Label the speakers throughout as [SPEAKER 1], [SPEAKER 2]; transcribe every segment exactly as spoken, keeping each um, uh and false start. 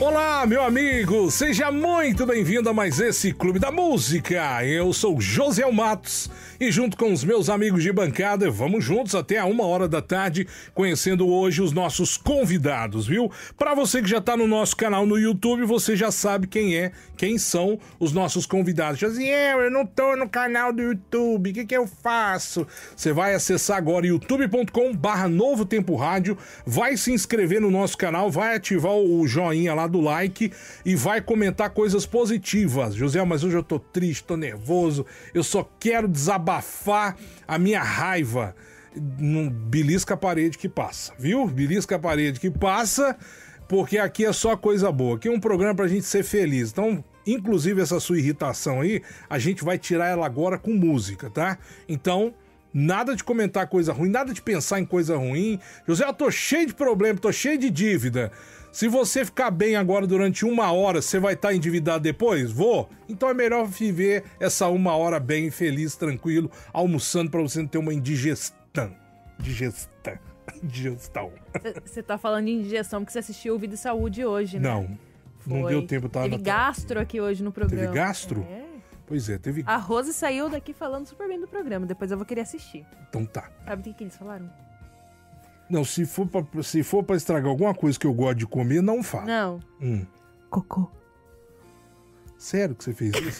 [SPEAKER 1] Olá, meu amigo, seja muito bem-vindo a mais esse Clube da Música. Eu sou José Matos e junto com os meus amigos de bancada, vamos juntos até a uma hora da tarde, conhecendo hoje os nossos convidados, viu? Para você que já tá no nosso canal no YouTube, você já sabe quem é, quem são os nossos convidados. Josiel, eu não tô no canal do YouTube, o que que eu faço? Você vai acessar agora youtube ponto com barra Novo Tempo Rádio, vai se inscrever no nosso canal, vai ativar o joinha lá do like e vai comentar coisas positivas. José, mas hoje eu tô triste, tô nervoso, eu só quero desabafar a minha raiva. Não belisca a parede que passa, viu? Belisca a parede que passa, porque aqui é só coisa boa. Aqui é um programa pra gente ser feliz. Então, inclusive essa sua irritação aí, a gente vai tirar ela agora com música, tá? Então, nada de comentar coisa ruim, nada de pensar em coisa ruim. José, eu tô cheio de problema, tô cheio de dívida. Se você ficar bem agora durante uma hora, você vai estar endividado depois? Vou. Então é melhor viver essa uma hora bem, feliz, tranquilo, almoçando pra você não ter uma indigestão. Digestão. Digestão.
[SPEAKER 2] Você tá falando de indigestão porque você assistiu o Vida e Saúde hoje, né?
[SPEAKER 1] Não. Foi. Não deu tempo. Tava
[SPEAKER 2] teve
[SPEAKER 1] na...
[SPEAKER 2] gastro aqui hoje no programa.
[SPEAKER 1] Teve gastro?
[SPEAKER 2] É.
[SPEAKER 1] Pois é, teve...
[SPEAKER 2] A Rose saiu daqui falando super bem do programa. Depois eu vou querer assistir.
[SPEAKER 1] Então tá.
[SPEAKER 2] Sabe o que, que eles falaram?
[SPEAKER 1] Não, se for, pra, se for pra estragar alguma coisa que eu gosto de comer, não fala.
[SPEAKER 2] Não.
[SPEAKER 1] Hum.
[SPEAKER 2] Cocô.
[SPEAKER 1] Sério que você fez isso?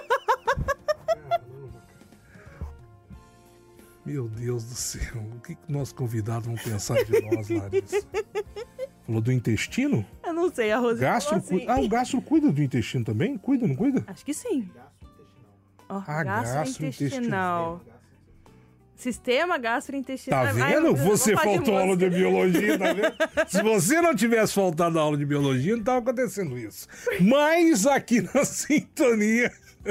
[SPEAKER 1] Meu Deus do céu. O que, que nossos convidados vão pensar de nós, Larissa? Falou do intestino?
[SPEAKER 2] Eu não sei, a Rose
[SPEAKER 1] gastro
[SPEAKER 2] falou assim.
[SPEAKER 1] cu... Ah, o gastro cuida do intestino também? Cuida, não cuida?
[SPEAKER 2] Acho que sim. Oh,
[SPEAKER 1] ah,
[SPEAKER 2] gastrointestinal. Sistema gastrointestinal.
[SPEAKER 1] Tá vendo?
[SPEAKER 2] Ai,
[SPEAKER 1] você faltou aula de biologia, tá vendo? Se você não tivesse faltado a aula de biologia, não tava acontecendo isso. Mas aqui na sintonia...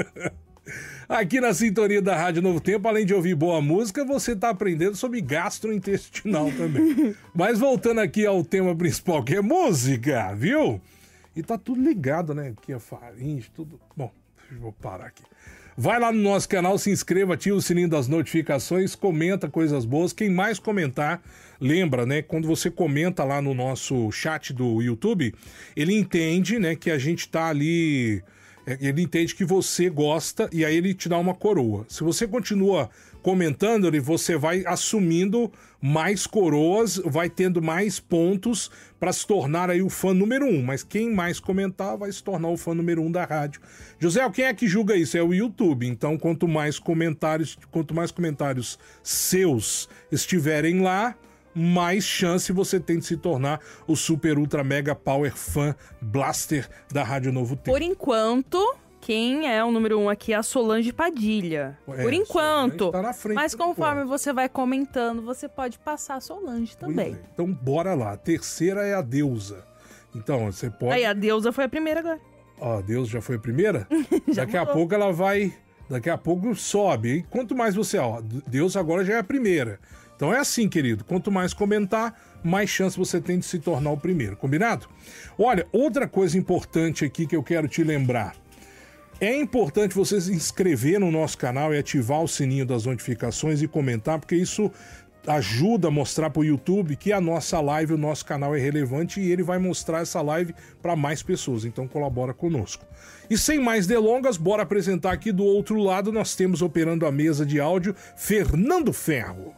[SPEAKER 1] Aqui na sintonia da Rádio Novo Tempo, além de ouvir boa música, você tá aprendendo sobre gastrointestinal também. Mas voltando aqui ao tema principal, que é música, viu? E tá tudo ligado, né? Aqui a faringe, tudo... Bom, vou parar aqui. Vai lá no nosso canal, se inscreva, ativa o sininho das notificações, comenta coisas boas. Quem mais comentar, lembra, né? Quando você comenta lá no nosso chat do YouTube, ele entende, né, que a gente tá ali... Ele entende que você gosta e aí ele te dá uma coroa. Se você continua comentando, você vai assumindo mais coroas, vai tendo mais pontos para se tornar aí o fã número um. Mas quem mais comentar vai se tornar o fã número um da rádio. José, quem é que julga isso? É o YouTube. Então, quanto mais comentários, quanto mais comentários seus estiverem lá, mais chance você tem de se tornar o super ultra mega power fan blaster da Rádio Novo Tempo.
[SPEAKER 2] Por enquanto, quem é o número um aqui é a Solange Padilha. É, Por enquanto.
[SPEAKER 1] Tá na frente,
[SPEAKER 2] mas conforme enquanto. Você vai comentando, você pode passar a Solange também.
[SPEAKER 1] É. Então bora lá. A terceira é a Deusa. Então você pode...
[SPEAKER 2] Aí a Deusa foi a primeira agora.
[SPEAKER 1] Ó, a Deusa já foi a primeira? Daqui mudou. A pouco ela vai... Daqui a pouco sobe. E quanto mais você... Ó, Deus agora já é a primeira. Então é assim, querido, quanto mais comentar, mais chance você tem de se tornar o primeiro, combinado? Olha, outra coisa importante aqui que eu quero te lembrar. É importante você se inscrever no nosso canal e ativar o sininho das notificações e comentar, porque isso ajuda a mostrar para o YouTube que a nossa live, o nosso canal é relevante e ele vai mostrar essa live para mais pessoas, então colabora conosco. E sem mais delongas, bora apresentar aqui do outro lado, nós temos operando a mesa de áudio, Fernando Ferro.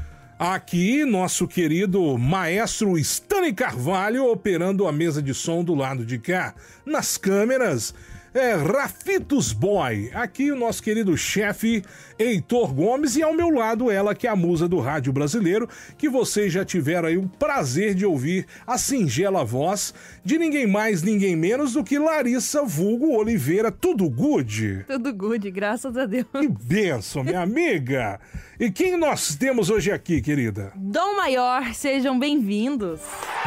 [SPEAKER 1] Aqui, nosso querido maestro Stanley Carvalho operando a mesa de som do lado de cá. Nas câmeras, é Rafitos Boy. Aqui o nosso querido chefe Heitor Gomes e ao meu lado ela que é a musa do rádio brasileiro, que vocês já tiveram aí o prazer de ouvir a singela voz de ninguém mais, ninguém menos do que Larissa vulgo Oliveira. Tudo good?
[SPEAKER 2] Tudo good, graças a Deus.
[SPEAKER 1] Que benção, minha amiga. E quem nós temos hoje aqui, querida?
[SPEAKER 2] Dom Maior, sejam bem-vindos.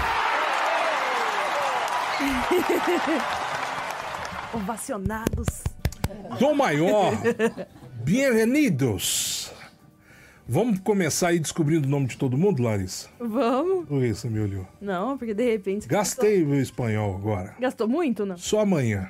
[SPEAKER 2] Ovacionados.
[SPEAKER 1] Dom Maior, bem-vindos. Vamos começar aí descobrindo o nome de todo mundo, Larissa?
[SPEAKER 2] Vamos.
[SPEAKER 1] Por isso, me olhou.
[SPEAKER 2] Não, porque de repente...
[SPEAKER 1] Gastei o espanhol agora.
[SPEAKER 2] Gastou muito, não?
[SPEAKER 1] Só amanhã.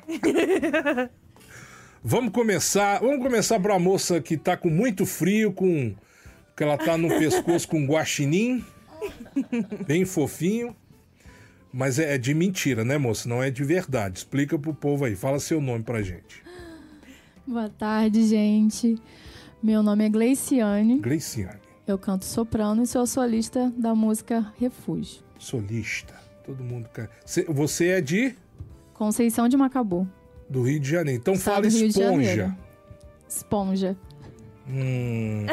[SPEAKER 1] Vamos começar, vamos começar para a moça que tá com muito frio, com que ela tá no pescoço com guaxinim, bem fofinho. Mas é, é de mentira, né, moça? Não é de verdade. Explica pro povo aí. Fala seu nome pra gente.
[SPEAKER 3] Boa tarde, gente. Meu nome é Gleiciane.
[SPEAKER 1] Gleiciane.
[SPEAKER 3] Eu canto soprano e sou solista da música Refúgio.
[SPEAKER 1] Solista. Todo mundo canta. Você é de?
[SPEAKER 3] Conceição de Macabu.
[SPEAKER 1] Do Rio de Janeiro. Então
[SPEAKER 3] Estado
[SPEAKER 1] fala
[SPEAKER 3] do Rio de
[SPEAKER 1] esponja.
[SPEAKER 3] Janeiro. Esponja.
[SPEAKER 1] Hum.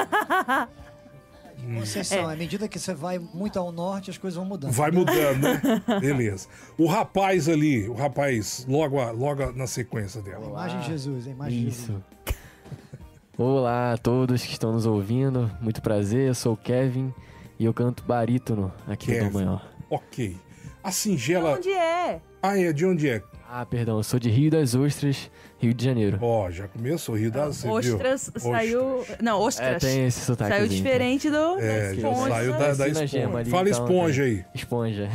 [SPEAKER 4] Conceição, à medida que você vai muito ao norte, as coisas vão mudando.
[SPEAKER 1] Vai mudando, né? Beleza. O rapaz ali, o rapaz, logo, a- logo na sequência
[SPEAKER 4] A
[SPEAKER 1] dela.
[SPEAKER 4] imagem de Jesus, a imagem de Jesus.
[SPEAKER 5] Isso. Olá a todos que estão nos ouvindo. Muito prazer, eu sou o Kevin e eu canto barítono aqui
[SPEAKER 1] Kevin.
[SPEAKER 5] no Dom Maior.
[SPEAKER 1] Ok. A singela.
[SPEAKER 2] Onde é?
[SPEAKER 1] Ah, é de onde é?
[SPEAKER 5] Ah, perdão, eu sou de Rio das Ostras, Rio de Janeiro.
[SPEAKER 1] Ó, já começou, Rio das você viu?
[SPEAKER 2] Ostras saiu... Não,
[SPEAKER 5] É,
[SPEAKER 2] ostras.
[SPEAKER 5] tem esse sotaque.
[SPEAKER 2] Saiu diferente do...
[SPEAKER 1] É,
[SPEAKER 2] da
[SPEAKER 1] já
[SPEAKER 2] esponja.
[SPEAKER 1] saiu da, da
[SPEAKER 5] Ensina a
[SPEAKER 1] esponja.
[SPEAKER 5] gema ali,
[SPEAKER 1] Fala
[SPEAKER 5] então,
[SPEAKER 1] esponja
[SPEAKER 5] tem.
[SPEAKER 1] aí.
[SPEAKER 5] Esponja.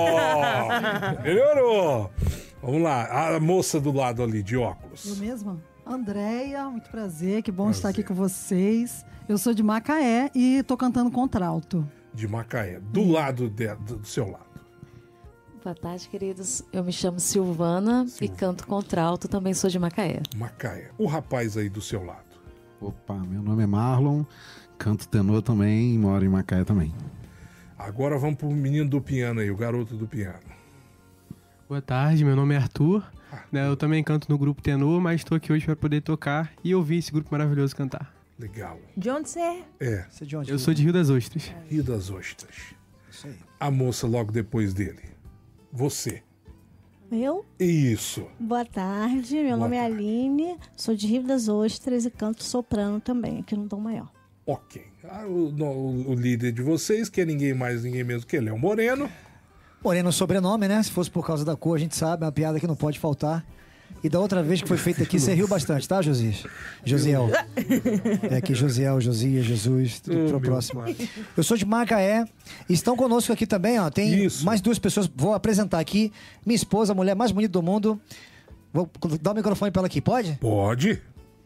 [SPEAKER 1] Ó, melhorou. Vamos lá, a moça do lado ali, de
[SPEAKER 6] Eu
[SPEAKER 1] óculos.
[SPEAKER 6] mesma? Andréia, muito prazer, que bom
[SPEAKER 1] Prazer.
[SPEAKER 6] estar aqui com vocês. Eu sou de Macaé e tô cantando contralto.
[SPEAKER 1] De Macaé. Do lado de- do, do seu lado.
[SPEAKER 7] Boa tarde, queridos. Eu me chamo Silvana e
[SPEAKER 1] Silvana.
[SPEAKER 7] canto contralto, também sou de Macaé.
[SPEAKER 1] Macaé. O rapaz aí do seu lado.
[SPEAKER 8] Opa, meu nome é Marlon, canto tenor também e moro em Macaé também.
[SPEAKER 1] Agora vamos pro menino do piano aí, o garoto do piano.
[SPEAKER 9] Boa tarde, meu nome é Arthur. né, Eu também canto no grupo Tenor, mas estou aqui hoje para poder tocar e ouvir esse grupo maravilhoso cantar.
[SPEAKER 1] Legal.
[SPEAKER 2] De onde você é?
[SPEAKER 1] É,
[SPEAKER 4] Você é de onde?
[SPEAKER 9] Eu sou de Rio das Ostras.
[SPEAKER 1] Rio das Ostras.
[SPEAKER 4] Isso aí.
[SPEAKER 1] A moça logo depois dele. Você.
[SPEAKER 10] Eu?
[SPEAKER 1] Isso.
[SPEAKER 10] Boa tarde, meu
[SPEAKER 1] Boa
[SPEAKER 10] nome é
[SPEAKER 1] tarde.
[SPEAKER 10] Aline, sou de Rio das Ostras e canto soprano também, aqui no Dom Maior.
[SPEAKER 1] Ok. Ah, o, no- o líder de vocês, que é ninguém mais, ninguém menos que Léo Moreno.
[SPEAKER 4] Moreno, sobrenome, né? Se fosse por causa da cor, a gente sabe, é uma piada que não pode faltar. E da outra vez que foi feita aqui, você riu bastante, tá, Josias? Josiel. É aqui, Josiel, Josias, Jesus, tudo
[SPEAKER 1] Oh,
[SPEAKER 4] pro
[SPEAKER 1] meu
[SPEAKER 4] próximo.
[SPEAKER 1] pai.
[SPEAKER 4] Eu sou de Macaé. Estão conosco aqui também, ó. Tem
[SPEAKER 1] Isso.
[SPEAKER 4] mais duas pessoas. Vou apresentar aqui. Minha esposa, a mulher mais bonita do mundo. Vou dar o microfone pra ela aqui, pode?
[SPEAKER 1] Pode.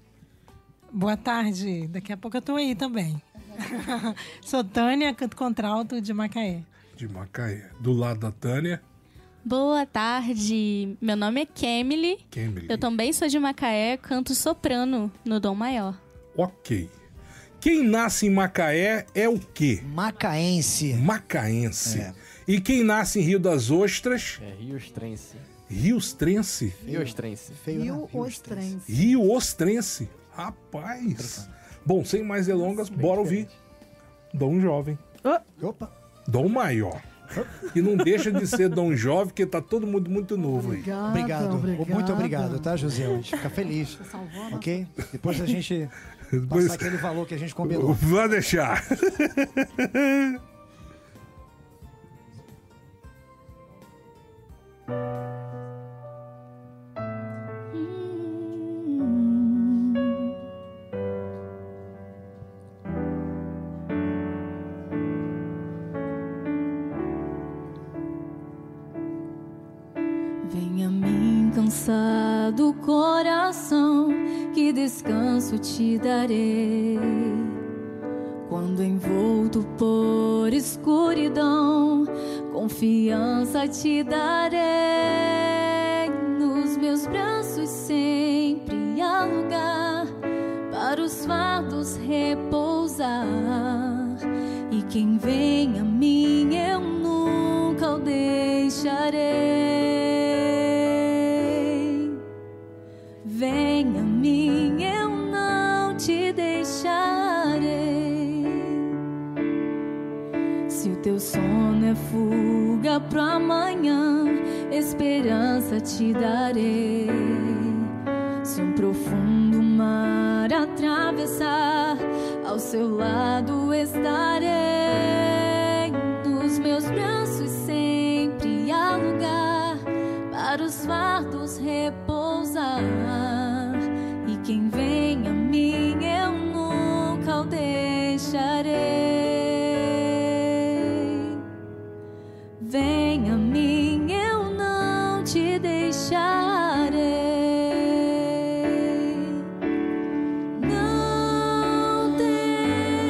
[SPEAKER 11] Boa tarde, daqui a pouco eu tô aí também. Sou Tânia, canto contralto de Macaé.
[SPEAKER 1] De Macaé. Do lado da Tânia.
[SPEAKER 3] Boa tarde. Meu nome é Kemily.
[SPEAKER 1] Kemily.
[SPEAKER 3] Eu também sou de Macaé, canto soprano no Dom Maior.
[SPEAKER 1] Ok. Quem nasce em Macaé é o quê?
[SPEAKER 4] Macaense.
[SPEAKER 1] Macaense.
[SPEAKER 4] É.
[SPEAKER 1] E quem nasce em Rio das Ostras?
[SPEAKER 5] É Rio Ostrense.
[SPEAKER 1] Riostrense.
[SPEAKER 5] Rio Ostrense.
[SPEAKER 4] Feio, né?
[SPEAKER 6] Rio
[SPEAKER 4] Rio
[SPEAKER 6] Ostrense.
[SPEAKER 1] Rio Ostrense. Rapaz. Bom, sem mais delongas, bora ouvir. Dom Jovem.
[SPEAKER 4] Opa.
[SPEAKER 1] Dom Maior. E não deixa de ser Dom Jovem, porque tá todo mundo muito novo aí.
[SPEAKER 6] Obrigada,
[SPEAKER 4] Obrigado.
[SPEAKER 6] obrigada.
[SPEAKER 4] Muito obrigado, tá, José? A gente fica feliz.
[SPEAKER 6] Salvando.
[SPEAKER 4] Ok? Depois a gente
[SPEAKER 1] Depois-
[SPEAKER 4] passar aquele valor que a gente combinou.
[SPEAKER 1] Vai deixar.
[SPEAKER 3] Venha a mim, cansado coração, que descanso te darei. Quando envolto por escuridão, confiança te darei. Nos meus braços sempre há lugar para os fardos repousar. E quem vem a mim eu nunca o deixarei. Vem a mim, eu não te deixarei. Se o teu sono é fuga pro amanhã, esperança te darei. Se um profundo mar atravessar, ao seu lado estarei. Nos meus braços sempre há lugar para os fardos repousar. E quem vem a mim eu nunca o deixarei. Vem a mim, eu não te deixarei. Não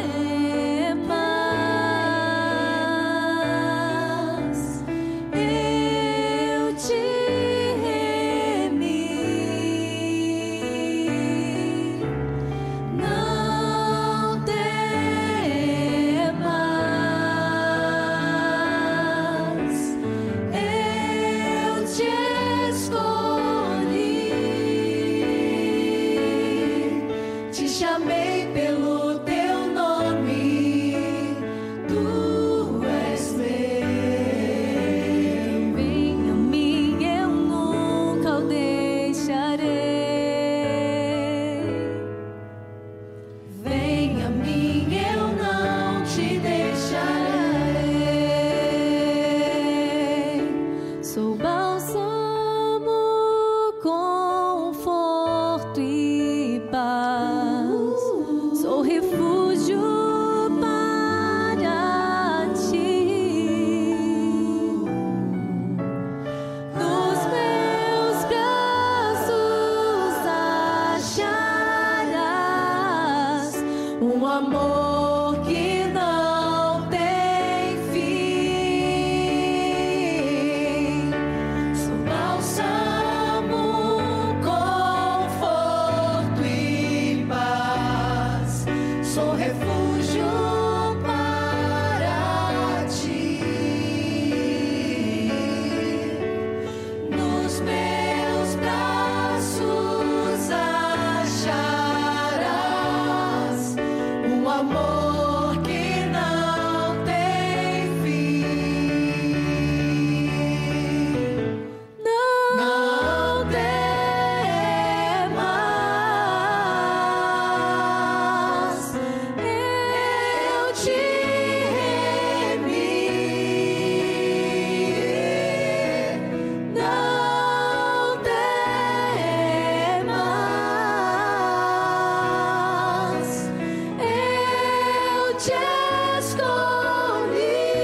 [SPEAKER 3] temas, chamei pelo teu nome, tu és meu. Vem a mim, eu nunca o deixarei. Vem a mim, eu não te deixarei. Sou bálsamo, conforto e paz. Sou refúgio para ti. Nos meus braços acharás um amor que não tem fim. Sou bálsamo, conforto e paz. Sou refúgio para ti. Nos meus braços acharás um amor que não tem fim. Não temas, eu te remi. Não temas, eu te escolhi.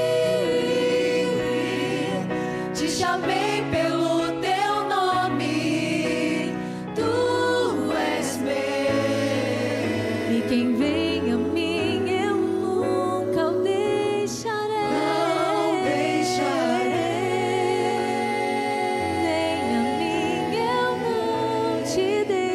[SPEAKER 3] Te chamei pelo teu nome, tu és meu. E quem vem a mim, eu nunca o deixarei. Não deixarei. Vem a mim, eu não te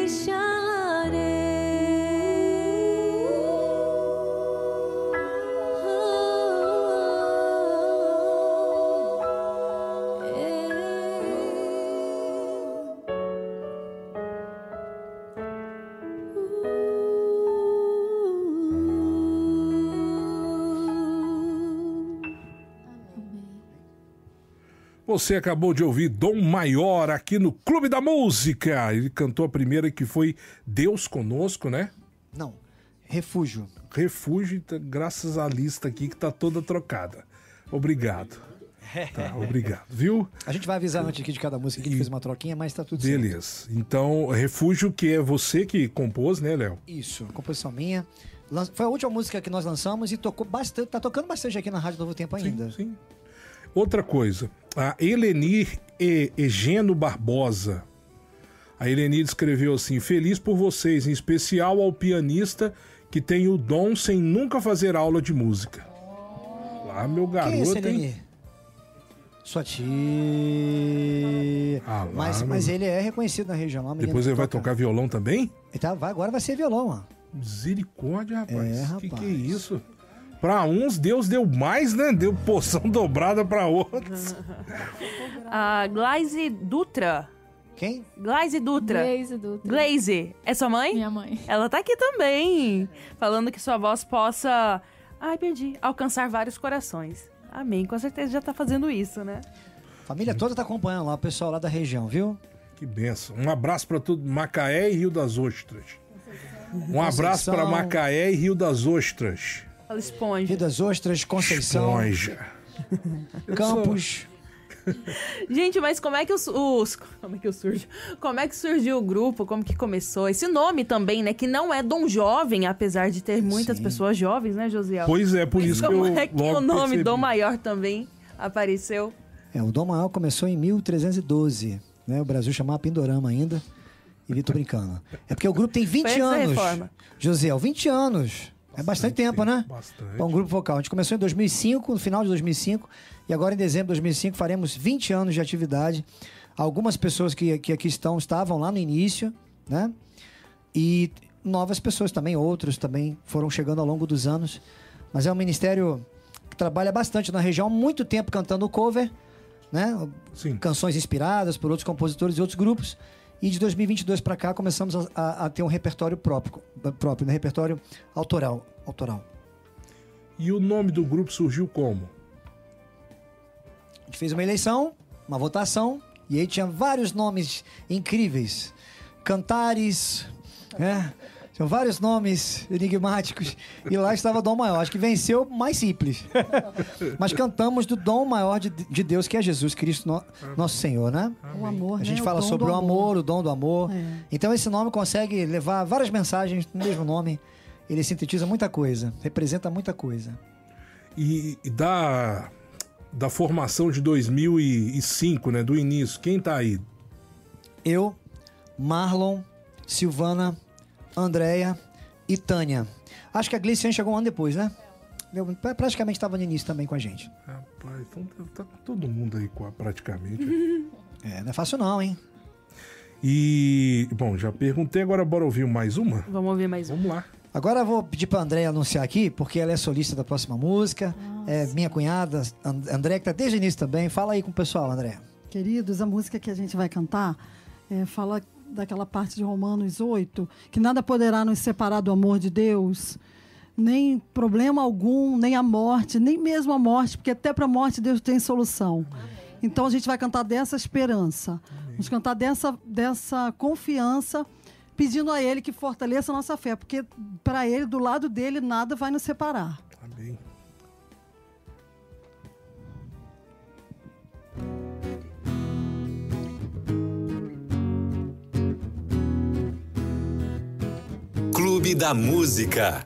[SPEAKER 1] Você acabou de ouvir Dom Maior aqui no Clube da Música. Ele cantou a primeira que foi Deus Conosco, né?
[SPEAKER 4] Não, Refúgio.
[SPEAKER 1] Refúgio, então, graças à lista aqui que tá toda trocada. Obrigado. Tá, obrigado, viu?
[SPEAKER 4] A gente vai avisar antes aqui de cada música que a gente fez uma troquinha, mas tá tudo certo.
[SPEAKER 1] Beleza. Então, Refúgio, que é você que compôs, né, Léo?
[SPEAKER 4] Isso, composição minha. Lan- Foi a última música que nós lançamos e tocou bastante, tá tocando bastante aqui na Rádio Novo Tempo ainda.
[SPEAKER 1] Sim, sim. Outra coisa, a Elenir e Egeno Barbosa. A Elenir escreveu assim: feliz por vocês, em especial ao pianista que tem o dom sem nunca fazer aula de música. Lá, meu garoto.
[SPEAKER 4] Quem é esse,
[SPEAKER 1] hein?
[SPEAKER 4] Elenir? Sua tia.
[SPEAKER 1] Ah, lá,
[SPEAKER 4] mas,
[SPEAKER 1] meu-
[SPEAKER 4] mas ele é reconhecido na região. Lá,
[SPEAKER 1] Depois ele vai tocar violão também?
[SPEAKER 4] Ele tá, vai, agora vai ser violão, ó.
[SPEAKER 1] Misericórdia, rapaz.
[SPEAKER 4] É,
[SPEAKER 1] Que
[SPEAKER 4] rapaz.
[SPEAKER 1] que é isso? Pra uns, Deus deu mais, né? Deu porção dobrada pra outros.
[SPEAKER 2] A Glaze Dutra.
[SPEAKER 4] Quem?
[SPEAKER 2] Glaze Dutra.
[SPEAKER 12] Glaze Dutra.
[SPEAKER 2] Glaze. É sua mãe?
[SPEAKER 12] Minha mãe.
[SPEAKER 2] Ela tá aqui também. Falando que sua voz possa... Ai, perdi. Alcançar vários corações. Amém. Com certeza já tá fazendo isso, né?
[SPEAKER 4] Família toda tá acompanhando lá, o pessoal lá da região, viu?
[SPEAKER 1] Que benção. Um abraço pra todo Macaé e Rio das Ostras. Um abraço
[SPEAKER 4] Conceição.
[SPEAKER 1] pra Macaé e Rio das Ostras.
[SPEAKER 2] Fala esponja.
[SPEAKER 4] Rio das Ostras, Conceição,
[SPEAKER 1] Esponja.
[SPEAKER 4] Campos.
[SPEAKER 2] Gente, mas como é que os, os- como é que surge? Como é que surgiu o grupo? Como que começou? Esse nome também, né? Que não é Dom Jovem, apesar de ter muitas
[SPEAKER 4] Sim.
[SPEAKER 2] pessoas jovens, né, Josiel?
[SPEAKER 1] Pois é, por
[SPEAKER 2] Mas
[SPEAKER 1] isso que
[SPEAKER 2] como
[SPEAKER 1] eu
[SPEAKER 2] é que
[SPEAKER 1] logo
[SPEAKER 2] o nome
[SPEAKER 1] percebi.
[SPEAKER 2] Dom Maior também apareceu?
[SPEAKER 4] É, o Dom Maior começou em mil trezentos e doze, né? O Brasil chamava Pindorama ainda. E tô brincando. É porque o grupo tem vinte
[SPEAKER 2] Foi antes da
[SPEAKER 4] anos.
[SPEAKER 2] reforma.
[SPEAKER 4] Josiel, vinte anos. É bastante tempo, né?
[SPEAKER 1] Bastante.
[SPEAKER 4] Para um grupo vocal. A gente começou em dois mil e cinco, no final de dois mil e cinco, e agora em dezembro de dois mil e cinco faremos vinte anos de atividade. Algumas pessoas que, que aqui estão estavam lá no início, né? E novas pessoas também, outros também foram chegando ao longo dos anos. Mas é um ministério que trabalha bastante na região, há muito tempo cantando cover, né?
[SPEAKER 1] Sim.
[SPEAKER 4] Canções inspiradas por outros compositores e outros grupos. E de dois mil e vinte e dois para cá começamos a, a, a ter um repertório próprio, próprio, né? Repertório autoral, autoral.
[SPEAKER 1] E o nome do grupo surgiu como?
[SPEAKER 4] A gente fez uma eleição, uma votação, e aí tinha vários nomes incríveis. Cantares, né? Tinham vários nomes enigmáticos. E lá estava Dom Maior. Acho que venceu mais simples. Mas cantamos do Dom Maior de, de Deus, que é Jesus Cristo, no, nosso Senhor, né?
[SPEAKER 6] O amor,
[SPEAKER 4] A gente
[SPEAKER 6] né?
[SPEAKER 4] fala
[SPEAKER 6] o
[SPEAKER 4] sobre o amor,
[SPEAKER 6] amor,
[SPEAKER 4] o dom do amor.
[SPEAKER 6] É.
[SPEAKER 4] Então esse nome consegue levar várias mensagens no mesmo nome. Ele sintetiza muita coisa, representa muita coisa.
[SPEAKER 1] E, e da, da formação de dois mil e cinco, né? Do início, quem tá aí?
[SPEAKER 4] Eu, Marlon, Silvana, Andréia e Tânia. Acho que a Gleiciane chegou um ano depois, né? Eu praticamente estava no início também com a gente.
[SPEAKER 1] Rapaz, então tá todo mundo aí com a, praticamente.
[SPEAKER 4] É, não é fácil não, hein?
[SPEAKER 1] E, bom, já perguntei, agora bora ouvir mais uma?
[SPEAKER 2] Vamos ouvir mais
[SPEAKER 1] uma. Vamos lá.
[SPEAKER 4] Agora eu vou pedir pra Andréia anunciar aqui, porque ela é solista da próxima música. Nossa. É minha cunhada, Andréia, que tá desde o início também. Fala aí com o pessoal, Andréia.
[SPEAKER 6] Queridos, a música que a gente vai cantar é, fala daquela parte de Romanos oito, que nada poderá nos separar do amor de Deus, nem problema algum, nem a morte, nem mesmo a morte, porque até para a morte Deus tem solução. Amém. Então a gente vai cantar dessa esperança, Amém. Vamos cantar dessa, dessa confiança, pedindo a Ele que fortaleça a nossa fé, porque para Ele, do lado dele, nada vai nos separar.
[SPEAKER 1] Amém.
[SPEAKER 12] Clube da Música.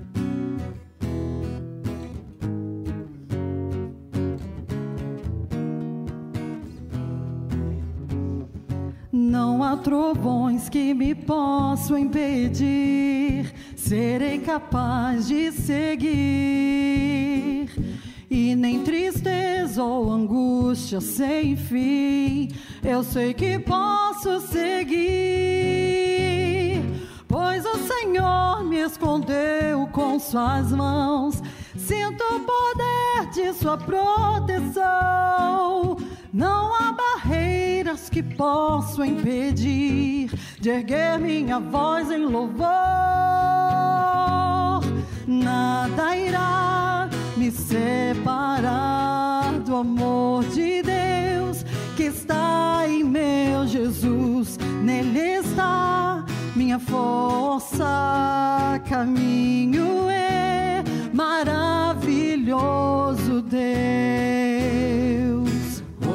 [SPEAKER 6] Não há trovões que me possam impedir, serei capaz de seguir. E nem tristeza ou angústia sem fim, eu sei que posso seguir. Pois o Senhor me escondeu com suas mãos, sinto o poder de sua proteção. Não há barreiras que possam impedir de erguer minha voz em louvor. Nada irá me separar do amor de Deus que está em meu Jesus. Nele está minha força, caminho é maravilhoso Deus. Oh,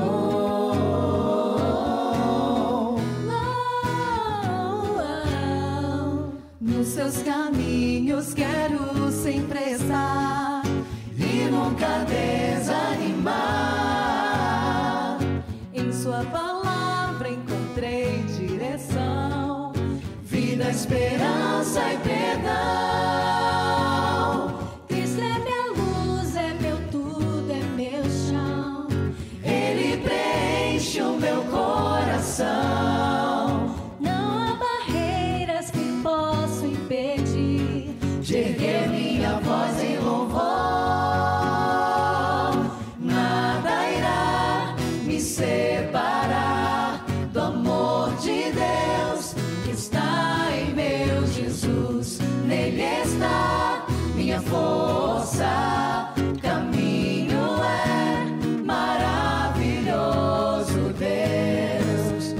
[SPEAKER 6] oh, oh. Nos seus caminhos quero sempre estar e nunca desanimar. Em sua palavra encontrei direção, vida, esperança e perdão. Cristo é minha luz, é meu tudo, é meu chão. Ele preenche o meu coração. Não há barreiras que possam impedir de erguer minha voz em louvor. Nada irá me separar do amor de Deus que está em meu Jesus. Nele está minha força, caminho é maravilhoso Deus.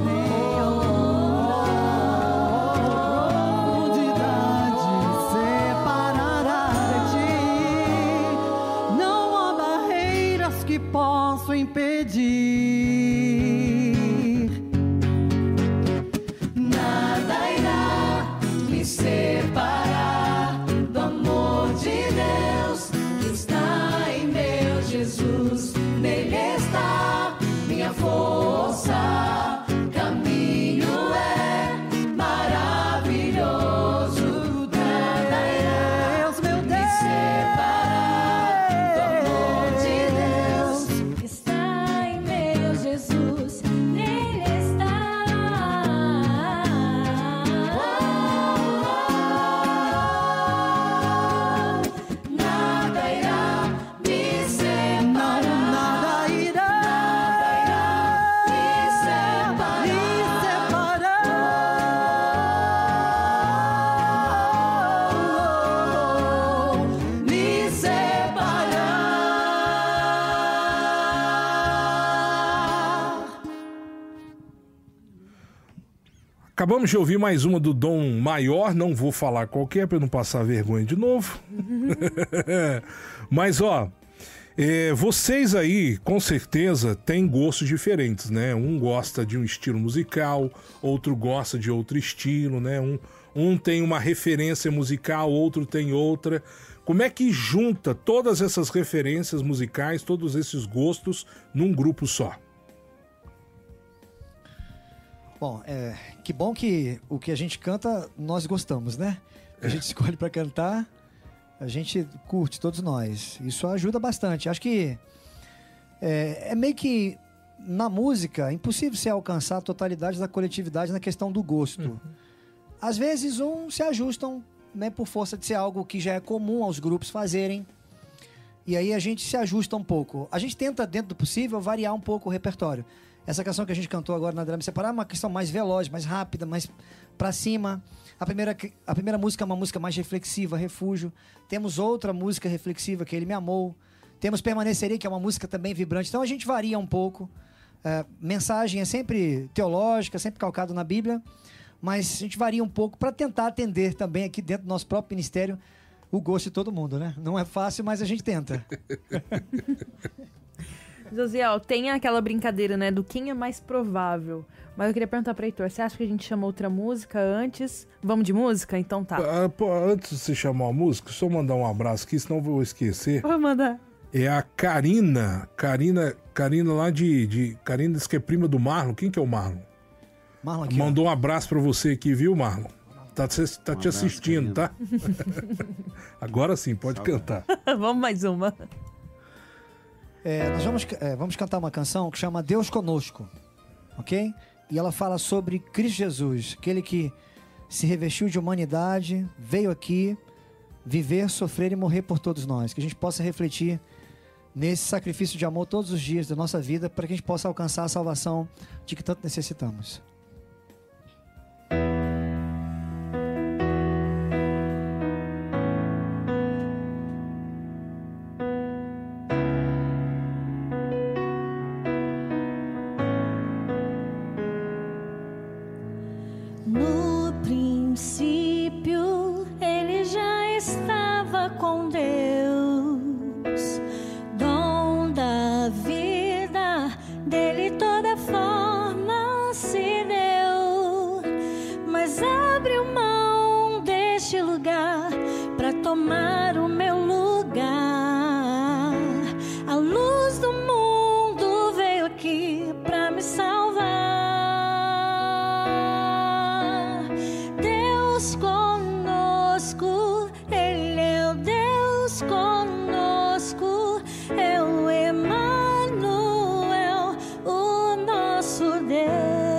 [SPEAKER 6] Profundidade separará de ti, não há barreiras que possam impedir. Nada irá me separar do amor de Deus que está em meu Jesus. Nele está minha força, caminho é maravilhoso. Nada irá me separar do amor de Deus que está em meu
[SPEAKER 1] Acabamos de ouvir mais uma do Dom Maior, não vou falar qual que é para não passar vergonha de novo. Mas, ó, é, vocês aí, com certeza, têm gostos diferentes, né? Um gosta de um estilo musical, outro gosta de outro estilo, né? Um, um tem uma referência musical, outro tem outra. Como é que junta todas essas referências musicais, todos esses gostos, num grupo só?
[SPEAKER 4] Bom, é, que bom que o que a gente canta, nós gostamos, né? A gente escolhe para cantar, a gente curte, todos nós. Isso ajuda bastante. Acho que é, é meio que, na música, é impossível você alcançar a totalidade da coletividade na questão do gosto. Uhum. Às vezes, uns se ajustam, né, por força de ser algo que já é comum aos grupos fazerem. E aí a gente se ajusta um pouco. A gente tenta, dentro do possível, variar um pouco o repertório. Essa canção que a gente cantou agora na Drama Separada é uma questão mais veloz, mais rápida, mais pra cima. A primeira, a primeira música é uma música mais reflexiva, Refúgio. Temos outra música reflexiva, que é Ele Me Amou. Temos Permaneceria, que é uma música também vibrante. Então a gente varia um pouco. É, mensagem é sempre teológica, sempre calcado na Bíblia. Mas a gente varia um pouco para tentar atender também aqui dentro do nosso próprio ministério o gosto de todo mundo, né? Não é fácil, mas a gente tenta.
[SPEAKER 2] Josiel, tem aquela brincadeira, né, do quem é mais provável. Mas eu queria perguntar pra Heitor, você acha que a gente chama outra música antes? Vamos de música? Então tá.
[SPEAKER 1] Ah, pô, antes de você chamar a música, só mandar um abraço aqui, senão eu vou esquecer.
[SPEAKER 2] Vou mandar.
[SPEAKER 1] É a Karina, Karina, Karina lá de, de... Karina diz que é prima do Marlon. Quem que é o Marlon?
[SPEAKER 4] Marlon aqui,
[SPEAKER 1] Mandou ó. um abraço pra você aqui, viu, Marlon? Tá, te, tá um te assistindo, tá? Agora sim, pode tá cantar.
[SPEAKER 2] Vamos mais uma.
[SPEAKER 4] É, nós vamos, é, vamos cantar uma canção que chama Deus Conosco, ok? E ela fala sobre Cristo Jesus, aquele que se revestiu de humanidade, veio aqui viver, sofrer e morrer por todos nós. Que a gente possa refletir nesse sacrifício de amor todos os dias da nossa vida, para que a gente possa alcançar a salvação de que tanto necessitamos.
[SPEAKER 3] Tomar o meu lugar. A luz do mundo veio aqui pra me salvar. Deus conosco, Ele é o Deus conosco, é o Emanuel, o nosso Deus.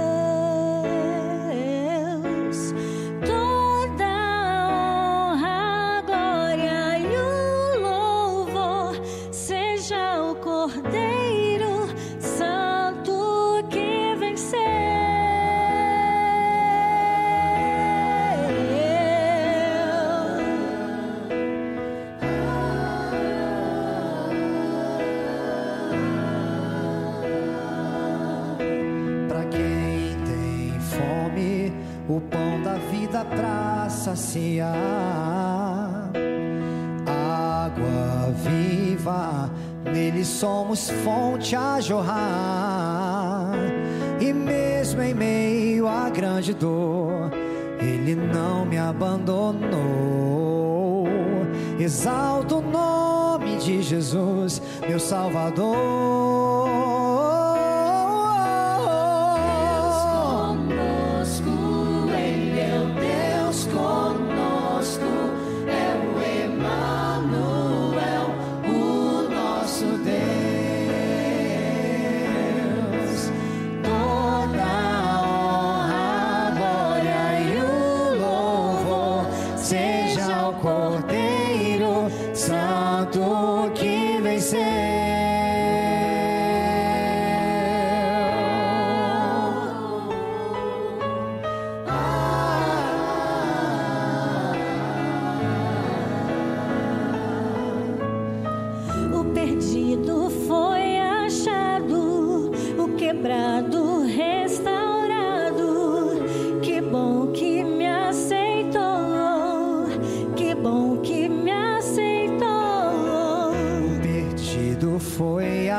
[SPEAKER 3] O pão da vida pra saciar, água viva, nele somos fonte a jorrar. E mesmo em meio à grande dor, Ele não me abandonou. Exalto o nome de Jesus, meu Salvador. Restaurado, que bom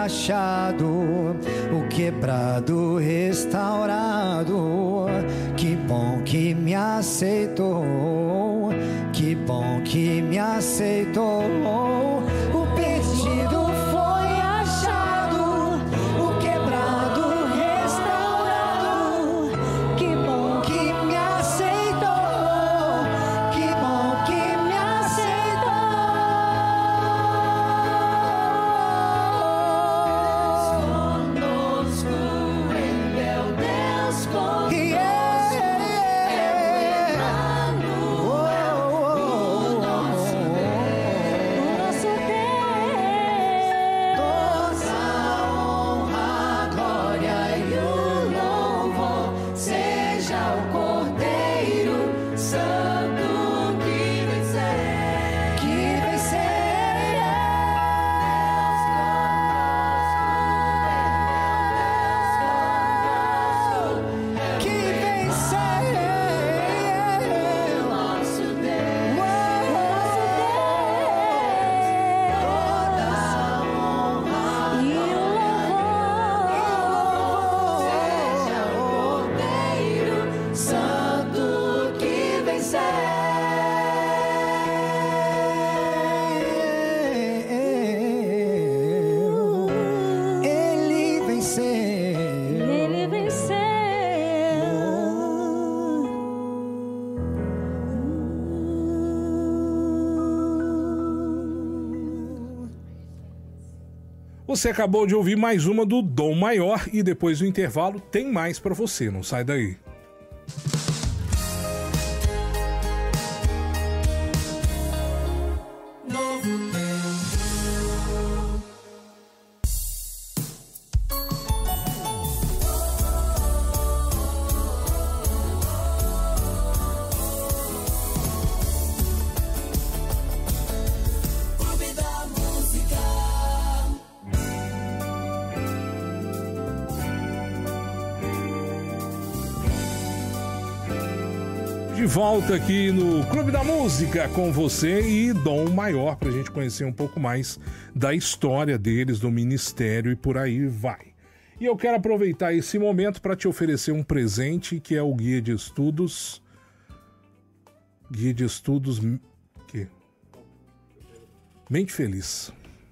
[SPEAKER 4] achado, o quebrado restaurado. Que bom que me aceitou, que bom que me aceitou. O perdido foi achado, o quebrado restaurado. Que bom que me aceitou, que bom que me aceitou. Conosco em meu Deus, conosco.
[SPEAKER 1] Você acabou de ouvir mais uma do Dom Maior e depois do intervalo tem mais pra você, não sai daí. De volta aqui no Clube da Música com você e Dom Maior pra gente conhecer um pouco mais da história deles, do ministério e por aí vai. E eu quero aproveitar esse momento para te oferecer um presente que é o Guia de Estudos. Guia de Estudos... Que? Mente Feliz.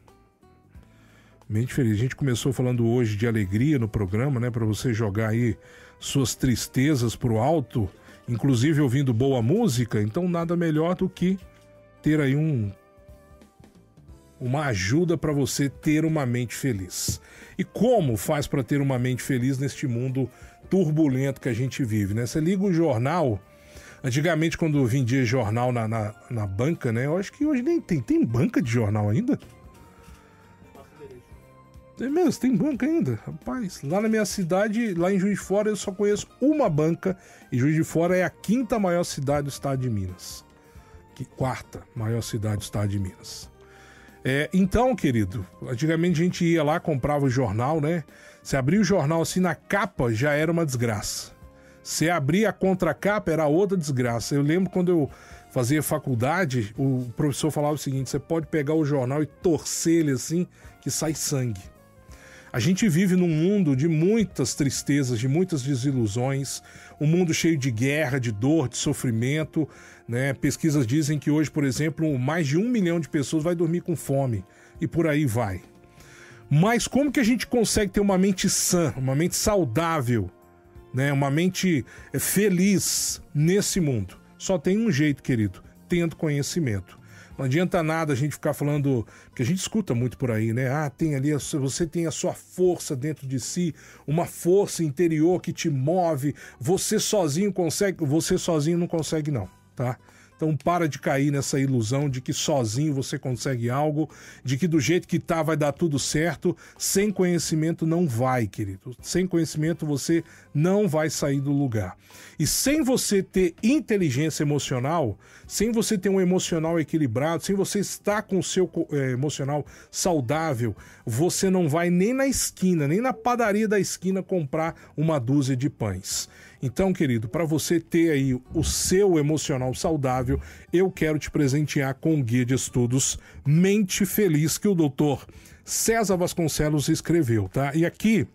[SPEAKER 1] Mente Feliz. A gente começou falando hoje de alegria no programa, né? Para você jogar aí suas tristezas pro alto, inclusive ouvindo boa música. Então nada melhor do que ter aí um uma ajuda para você ter uma mente feliz. E como faz para ter uma mente feliz neste mundo turbulento que a gente vive, né? Você liga o jornal, antigamente quando vendia jornal na, na, na banca, né? Eu acho que hoje nem tem. Tem banca de jornal ainda? É mesmo, tem banca ainda? Rapaz, lá na minha cidade, lá em Juiz de Fora, eu só conheço uma banca. E Juiz de Fora é a quinta maior cidade do estado de Minas. Que quarta maior cidade do estado de Minas. É, então, querido, antigamente a gente ia lá, comprava o jornal, né? Se abria o jornal assim na capa, já era uma desgraça. Se abria a contracapa, era outra desgraça. Eu lembro quando eu fazia faculdade, o professor falava o seguinte: você pode pegar o jornal e torcer ele assim, que sai sangue. A gente vive num mundo de muitas tristezas, de muitas desilusões, um mundo cheio de guerra, de dor, de sofrimento, né? Pesquisas dizem que hoje, por exemplo, mais de um milhão de pessoas vai dormir com fome e por aí vai. Mas como que a gente consegue ter uma mente sã, uma mente saudável, né? Uma mente feliz nesse mundo? Só tem um jeito, querido, tendo conhecimento. Não adianta nada a gente ficar falando, que a gente escuta muito por aí, né? Ah, tem ali, você tem a sua força dentro de si, uma força interior que te move, você sozinho consegue, você sozinho não consegue não, tá? Então para de cair nessa ilusão de que sozinho você consegue algo, de que do jeito que tá vai dar tudo certo. Sem conhecimento não vai, querido. Sem conhecimento você não vai sair do lugar. E sem você ter inteligência emocional, sem você ter um emocional equilibrado, sem você estar com o seu é, emocional saudável, você não vai nem na esquina, nem na padaria da esquina comprar uma dúzia de pães. Então, querido, para você ter aí o seu emocional saudável, eu quero te presentear com o guia de estudos Mente Feliz, que o doutor César Vasconcelos escreveu, tá? E aqui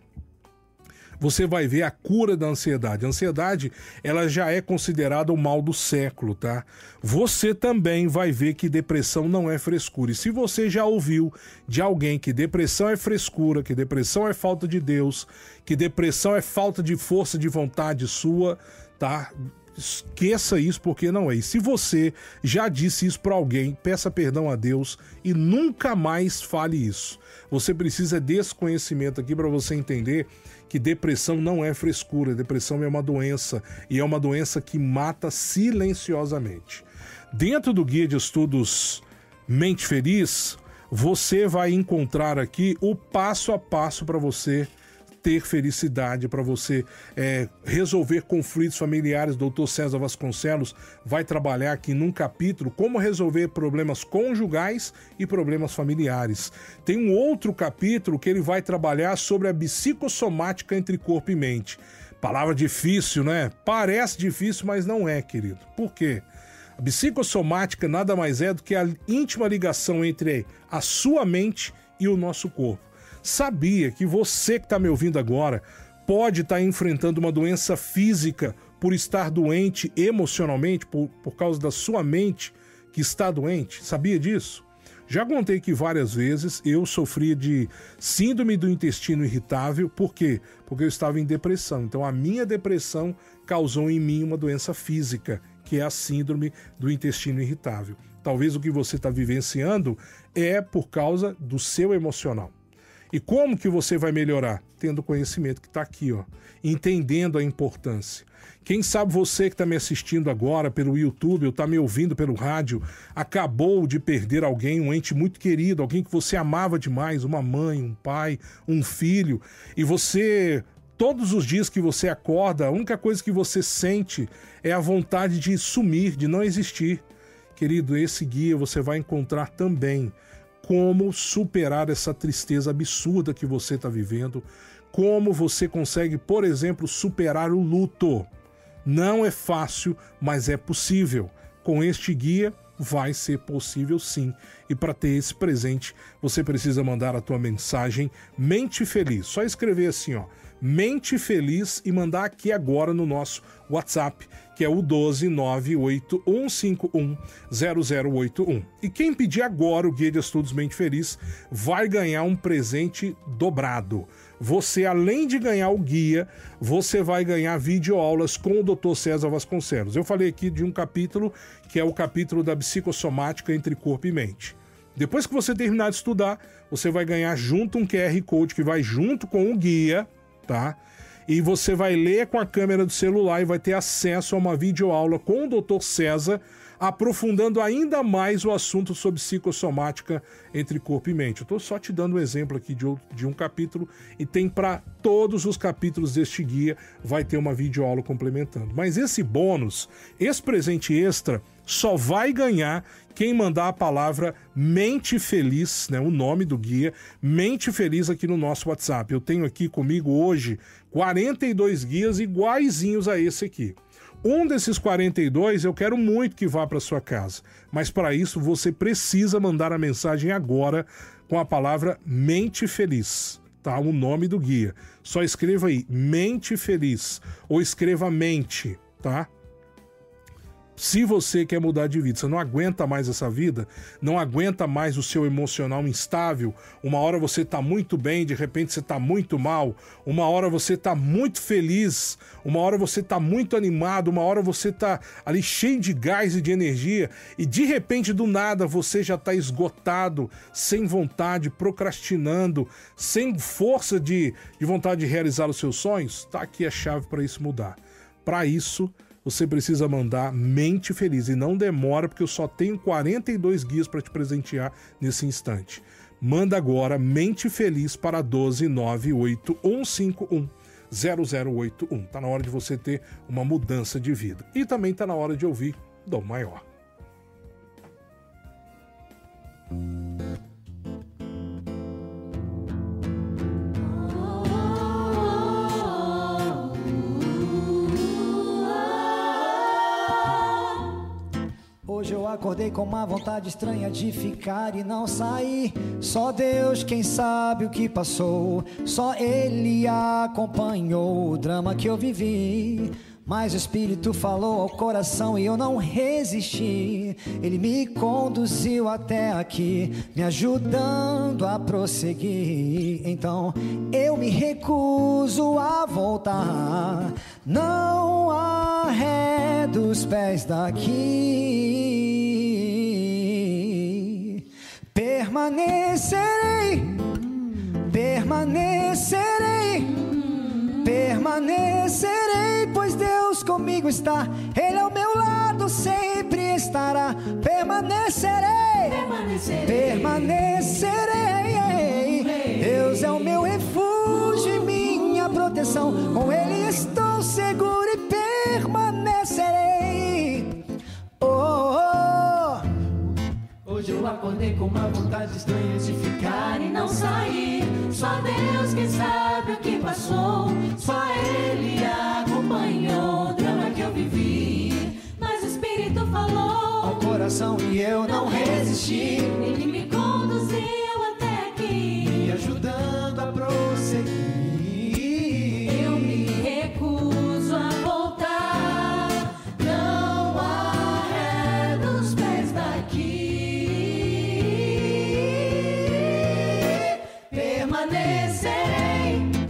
[SPEAKER 1] você vai ver a cura da ansiedade. A ansiedade, ela já é considerada o mal do século, tá? Você também vai ver que depressão não é frescura. E se você já ouviu de alguém que depressão é frescura, que depressão é falta de Deus, que depressão é falta de força de vontade sua, tá? Esqueça isso, porque não é. E se você já disse isso para alguém, peça perdão a Deus e nunca mais fale isso. Você precisa desse conhecimento aqui para você entender que depressão não é frescura, depressão é uma doença, e é uma doença que mata silenciosamente. Dentro do guia de estudos Mente Feliz, você vai encontrar aqui o passo a passo para você ter felicidade, para você é, resolver conflitos familiares. doutor César Vasconcelos vai trabalhar aqui num capítulo como resolver problemas conjugais e problemas familiares. Tem um outro capítulo que ele vai trabalhar sobre a psicossomática entre corpo e mente. Palavra difícil, né? Parece difícil, mas não é, querido. Por quê? A psicossomática nada mais é do que a íntima ligação entre a sua mente e o nosso corpo. Sabia que você que está me ouvindo agora pode estar tá enfrentando uma doença física por estar doente emocionalmente, por, por causa da sua mente que está doente? Sabia disso? Já contei aqui várias vezes, eu sofria de síndrome do intestino irritável. Por quê? Porque eu estava em depressão. Então a minha depressão causou em mim uma doença física, que é a síndrome do intestino irritável. Talvez o que você está vivenciando é por causa do seu emocional. E como que você vai melhorar? Tendo o conhecimento que está aqui, ó, entendendo a importância. Quem sabe você que está me assistindo agora pelo YouTube ou está me ouvindo pelo rádio, acabou de perder alguém, um ente muito querido, alguém que você amava demais, uma mãe, um pai, um filho, e você, todos os dias que você acorda, a única coisa que você sente é a vontade de sumir, de não existir. Querido, esse guia você vai encontrar também como superar essa tristeza absurda que você está vivendo, como você consegue, por exemplo, superar o luto. Não é fácil, mas é possível. Com este guia vai ser possível sim. E para ter esse presente, você precisa mandar a tua mensagem Mente Feliz. Só escrever assim, ó, Mente Feliz, e mandar aqui agora no nosso WhatsApp, que é o doze nove oito um cinco um zero zero oito um. E quem pedir agora o Guia de Estudos Mente Feliz vai ganhar um presente dobrado. Você, além de ganhar o guia, você vai ganhar videoaulas com o doutor César Vasconcelos. Eu falei aqui de um capítulo, que é o capítulo da psicossomática entre corpo e mente. Depois que você terminar de estudar, você vai ganhar junto um Q R Code que vai junto com o guia, tá? E você vai ler com a câmera do celular e vai ter acesso a uma videoaula com o doutor César, aprofundando ainda mais o assunto sobre psicossomática entre corpo e mente. Eu estou só te dando um exemplo aqui de, de um capítulo, e tem para todos os capítulos deste guia, vai ter uma videoaula complementando. Mas esse bônus, esse presente extra, só vai ganhar quem mandar a palavra Mente Feliz, né, o nome do guia, Mente Feliz, aqui no nosso WhatsApp. Eu tenho aqui comigo hoje quarenta e dois guias iguaizinhos a esse aqui. Um desses quarenta e dois eu quero muito que vá para sua casa, mas para isso você precisa mandar a mensagem agora com a palavra Mente Feliz, tá? O nome do guia. Só escreva aí Mente Feliz ou escreva Mente, tá? Se você quer mudar de vida, você não aguenta mais essa vida, não aguenta mais o seu emocional instável, uma hora você está muito bem, de repente você está muito mal, uma hora você está muito feliz, uma hora você está muito animado, uma hora você está ali cheio de gás e de energia, e de repente do nada você já está esgotado, sem vontade, procrastinando, sem força de, de vontade de realizar os seus sonhos, tá aqui a chave para isso mudar. Para isso, você precisa mandar Mente Feliz, e não demora, porque eu só tenho quarenta e dois guias para te presentear nesse instante. Manda agora Mente Feliz para doze nove oito um cinco um zero zero oito um. Tá na hora de você ter uma mudança de vida. E também tá na hora de ouvir Dom Maior.
[SPEAKER 4] acordei com uma vontade estranha de ficar e não sair. Só Deus quem sabe o que passou, só Ele acompanhou o drama que eu vivi. Mas o Espírito falou ao coração e eu não resisti. Ele me conduziu até aqui, me ajudando a prosseguir. Então eu me recuso a voltar, não arredo os pés daqui. Permanecerei, permanecerei, permanecerei, pois Deus comigo está, Ele ao meu lado sempre estará. Permanecerei, permanecerei, permanecerei. Deus é o meu refúgio e minha proteção, com Ele estou seguro e permanecerei. Oh, oh, oh.
[SPEAKER 13] Hoje eu acordei com uma vontade estranha de ficar e não sair. Só Deus que sabe o que passou, só Ele acompanhou o drama que eu vivi. Mas o Espírito falou
[SPEAKER 4] ao coração e eu não resisti.
[SPEAKER 13] Ele me conduziu até aqui,
[SPEAKER 4] me ajudando a prosseguir.
[SPEAKER 13] Eu me recuso a voltar, não arredo os pés daqui. Permanecerei,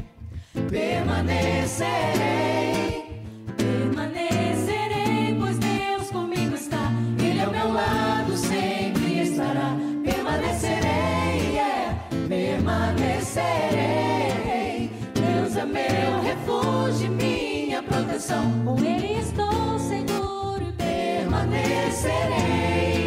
[SPEAKER 13] permanecerei, permanecerei, pois Deus comigo está, Ele ao meu lado sempre estará. Permanecerei, é, permanecerei. Deus é meu refúgio e minha proteção, com Ele estou seguro e permanecerei.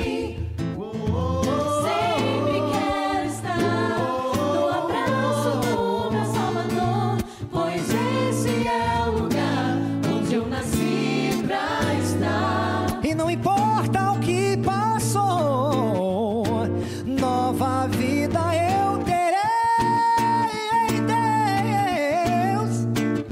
[SPEAKER 4] Não importa o que passou, nova vida eu terei em Deus.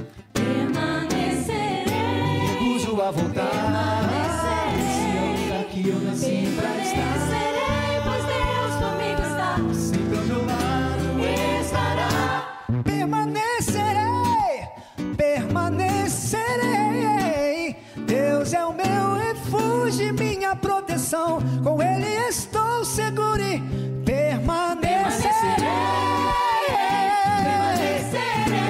[SPEAKER 13] Permanecerei,
[SPEAKER 4] recuso a voltar. Se eu aqui eu nasci pra estar.
[SPEAKER 13] Permanecerei, pois Deus comigo está,
[SPEAKER 4] sempre ao meu lado
[SPEAKER 13] estará.
[SPEAKER 4] Permanecerei, permanecerei. Deus é o meu refúgio, minha proteção, com Ele estou seguro e permanecerei.
[SPEAKER 13] Permanecerei,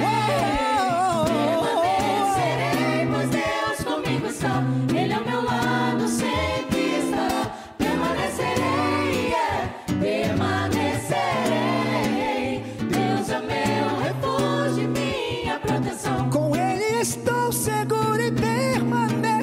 [SPEAKER 13] permanecerei, pois Deus comigo está, Ele ao meu lado sempre estará. Permanecerei, permanecerei. Deus é meu refúgio e minha proteção,
[SPEAKER 4] com Ele estou seguro e permanecerei.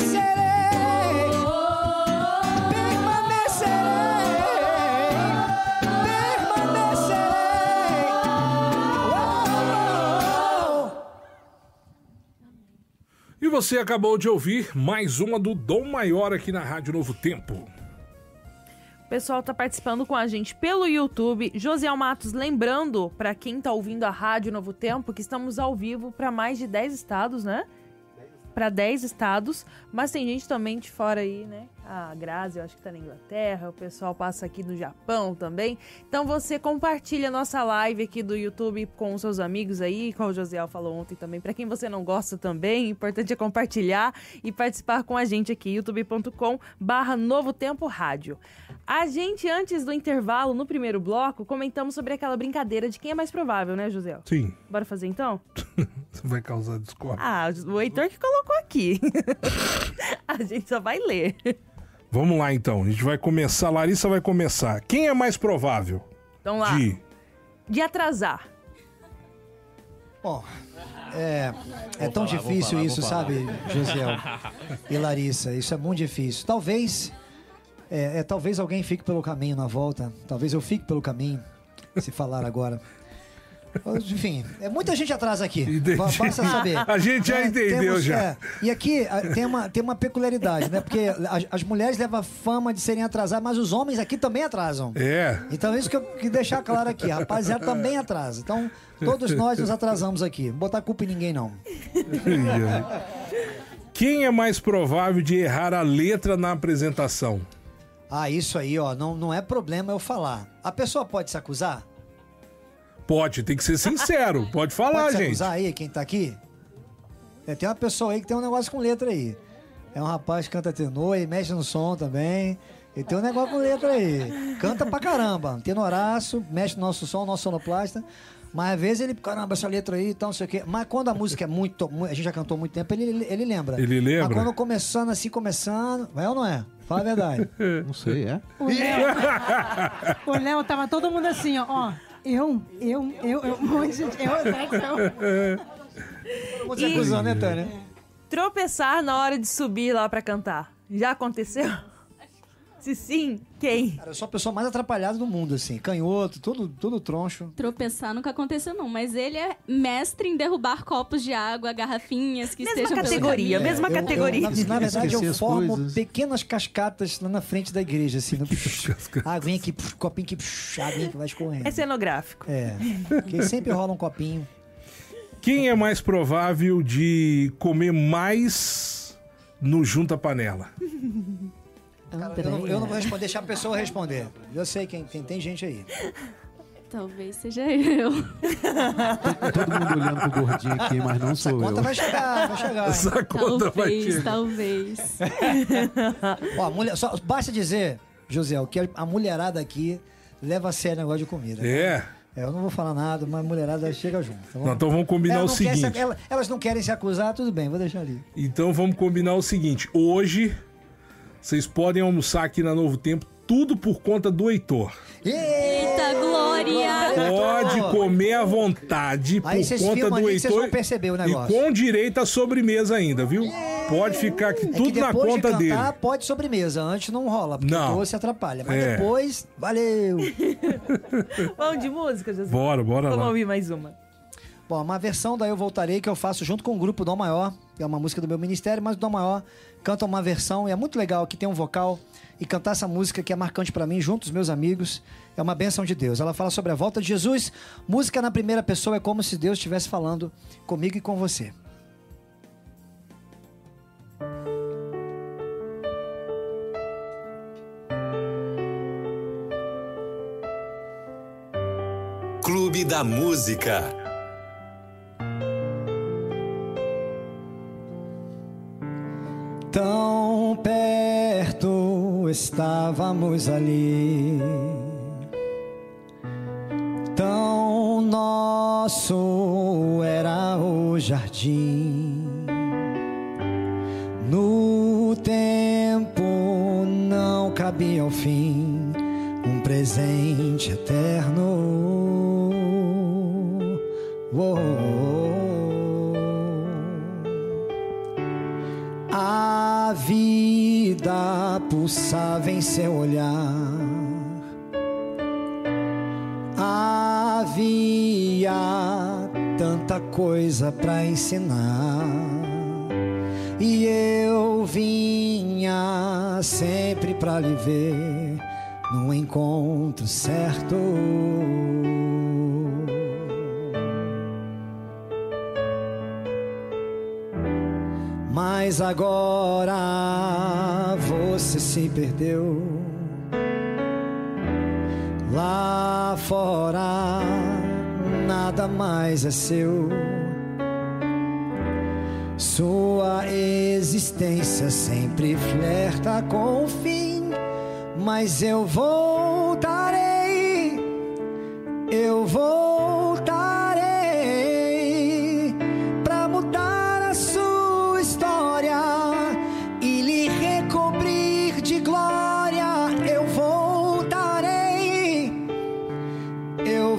[SPEAKER 1] E você acabou de ouvir mais uma do Dom Maior aqui na Rádio Novo Tempo.
[SPEAKER 2] O pessoal tá participando com a gente pelo YouTube. Josiel Matos, lembrando para quem tá ouvindo a Rádio Novo Tempo que estamos ao vivo para mais de dez estados, né? Para dez estados, mas tem gente também de fora aí, né? A Grazi, eu acho que tá na Inglaterra, o pessoal passa aqui no Japão também. Então você compartilha a nossa live aqui do YouTube com os seus amigos aí, como o Josiel falou ontem também. Para quem você não gosta também, o importante é compartilhar e participar com a gente aqui, youtube ponto com barra Novo Tempo Rádio. A gente, antes do intervalo, no primeiro bloco, comentamos sobre aquela brincadeira de quem é mais provável, né, Josiel?
[SPEAKER 1] Sim.
[SPEAKER 2] Bora fazer então?
[SPEAKER 1] Você vai causar discórdia.
[SPEAKER 2] Ah, o Heitor que colocou aqui. A gente só vai ler.
[SPEAKER 1] Vamos lá, então. A gente vai começar. Larissa vai começar. Quem é mais provável?
[SPEAKER 2] Então lá.
[SPEAKER 1] De...
[SPEAKER 2] de atrasar.
[SPEAKER 4] Bom, é, é tão falar, difícil falar, isso, sabe, Josiel e Larissa? Isso é muito difícil. Talvez, é, é, talvez alguém fique pelo caminho na volta. Talvez eu fique pelo caminho, se falar agora. Enfim, é muita gente atrás aqui. Basta saber.
[SPEAKER 1] A gente já é, entendeu temos, já. É,
[SPEAKER 4] e aqui tem uma, tem uma peculiaridade, né? Porque as, as mulheres levam a fama de serem atrasadas, mas os homens aqui também atrasam.
[SPEAKER 1] É.
[SPEAKER 4] Então isso que eu queria deixar claro aqui. A rapaziada também atrasa. Então todos nós nos atrasamos aqui. Não botar culpa em ninguém, não.
[SPEAKER 1] Quem é mais provável de errar a letra na apresentação?
[SPEAKER 4] Ah, isso aí, ó, não, não é problema eu falar. A pessoa pode se acusar?
[SPEAKER 1] Pode, tem que ser sincero. Pode falar,
[SPEAKER 4] pode se
[SPEAKER 1] gente.
[SPEAKER 4] acusar aí, quem tá aqui? É, tem uma pessoa aí que tem um negócio com letra aí. É um rapaz que canta tenor e mexe no som também. Ele tem um negócio com letra aí. Canta pra caramba. Tenoraço, mexe no nosso som, nosso sonoplasta. Mas às vezes ele, caramba, essa letra aí e tal, não sei o quê. Mas quando a música é muito. A gente já cantou há muito tempo, ele, ele, ele lembra.
[SPEAKER 1] Ele lembra?
[SPEAKER 4] Mas quando começando assim, começando. É ou não é? Fala a verdade.
[SPEAKER 8] Não sei, é?
[SPEAKER 11] O Léo, o Léo tava todo mundo assim, ó. ó eu, eu, eu, eu, um monte de gente. Eu, eu.
[SPEAKER 4] Todo mundo se acusando, né, Tânia?
[SPEAKER 2] Tropeçar na hora de subir lá pra cantar. Já aconteceu? Se sim, quem?
[SPEAKER 4] Cara, eu sou a pessoa mais atrapalhada do mundo, assim. Canhoto, tudo, tudo troncho.
[SPEAKER 14] Tropeçar nunca aconteceu, não. Mas ele é mestre em derrubar copos de água, garrafinhas que
[SPEAKER 2] mesma
[SPEAKER 14] estejam
[SPEAKER 2] categoria,
[SPEAKER 14] pelo
[SPEAKER 2] mesma
[SPEAKER 4] Eu- eu-
[SPEAKER 2] categoria.
[SPEAKER 4] na, na verdade, eu
[SPEAKER 8] as
[SPEAKER 4] formo
[SPEAKER 8] coisas.
[SPEAKER 4] pequenas cascatas lá na frente da igreja, assim. No... Aguinha aqui, psh, copinho aqui, psh, aguinha que vai escorrendo.
[SPEAKER 2] É cenográfico.
[SPEAKER 4] É, porque sempre rola um copinho.
[SPEAKER 1] Quem é mais provável de comer mais no Junta Panela?
[SPEAKER 4] Cara, eu, não, eu não vou responder, deixar a pessoa responder. Eu sei quem, quem tem gente aí.
[SPEAKER 14] Talvez seja eu.
[SPEAKER 8] Todo mundo olhando pro gordinho aqui, mas não
[SPEAKER 4] Essa
[SPEAKER 8] sou
[SPEAKER 4] conta
[SPEAKER 8] eu.
[SPEAKER 4] vai chegar, vai chegar.
[SPEAKER 1] Essa conta vai
[SPEAKER 14] Talvez,
[SPEAKER 1] chegar.
[SPEAKER 14] talvez.
[SPEAKER 4] Ó, a mulher, só, basta dizer, José, que a mulherada aqui leva a sério o negócio de comida.
[SPEAKER 1] É.
[SPEAKER 4] É, eu não vou falar nada, mas a mulherada chega junto. Tá bom?
[SPEAKER 1] Não, então vamos combinar
[SPEAKER 4] Ela
[SPEAKER 1] o
[SPEAKER 4] não quer se-
[SPEAKER 1] seguinte.
[SPEAKER 4] ela- elas não querem se acusar, tudo bem, vou deixar ali.
[SPEAKER 1] Então vamos combinar o seguinte. Hoje, vocês podem almoçar aqui na Novo Tempo, tudo por conta do Heitor.
[SPEAKER 14] Eita, glória!
[SPEAKER 1] Pode comer à vontade
[SPEAKER 4] Aí
[SPEAKER 1] por
[SPEAKER 4] vocês
[SPEAKER 1] conta
[SPEAKER 4] filmam
[SPEAKER 1] do
[SPEAKER 4] ali que vocês
[SPEAKER 1] Heitor.
[SPEAKER 4] vão perceber o
[SPEAKER 1] E
[SPEAKER 4] negócio.
[SPEAKER 1] com direito à sobremesa ainda, viu? Pode ficar aqui
[SPEAKER 4] É que
[SPEAKER 1] tudo na
[SPEAKER 4] depois
[SPEAKER 1] conta
[SPEAKER 4] de cantar,
[SPEAKER 1] dele.
[SPEAKER 4] pode sobremesa. Antes não rola, porque
[SPEAKER 1] Não.
[SPEAKER 4] o doce atrapalha. Mas
[SPEAKER 1] É.
[SPEAKER 4] depois, valeu.
[SPEAKER 2] Vamos de música, José?
[SPEAKER 1] Bora, bora
[SPEAKER 2] Vamos
[SPEAKER 1] lá.
[SPEAKER 2] ouvir mais uma.
[SPEAKER 4] Bom, uma versão da Eu Voltarei que eu faço junto com o grupo Dom Maior, que é uma música do meu ministério, mas o Dom Maior canta uma versão e é muito legal, que tem um vocal, e cantar essa música que é marcante pra mim, junto aos meus amigos, é uma bênção de Deus. Ela fala sobre a volta de Jesus. Música na primeira pessoa é como se Deus estivesse falando comigo e com você.
[SPEAKER 12] Clube da Música.
[SPEAKER 4] Tão perto estávamos ali, tão nosso era o jardim. No tempo não cabia ao fim um presente eterno. Oh, a vida pulsava em seu olhar, havia tanta coisa pra ensinar, e eu vinha sempre pra lhe ver no encontro certo. Mas agora você se perdeu. Lá fora nada mais é seu. Sua existência sempre flerta com o fim. Mas eu voltarei, eu voltarei pra mudar a sua história e lhe recobrir de glória. Eu voltarei, eu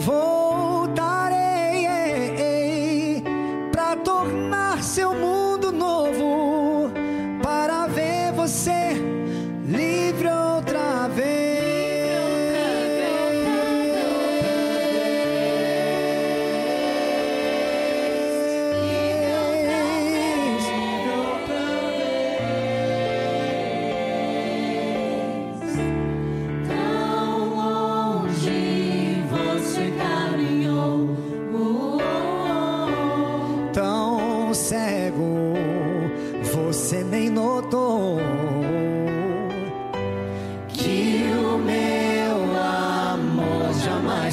[SPEAKER 4] voltarei pra tornar seu mundo novo, para ver você livre outra vez.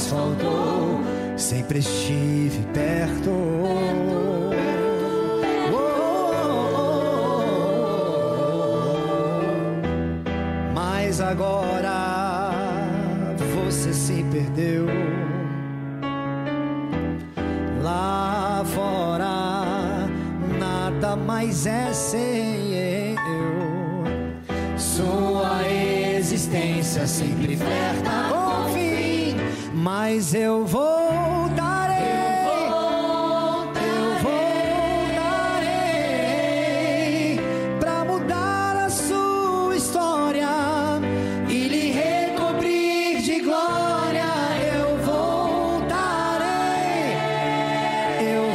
[SPEAKER 4] mais faltou, sempre estive perto. Mas agora você se perdeu. Lá fora nada mais é sem eu. Sua existência sempre flerta com o fim. Mas eu voltarei. Eu voltarei pra mudar a sua história e lhe recobrir de glória. Eu voltarei. Eu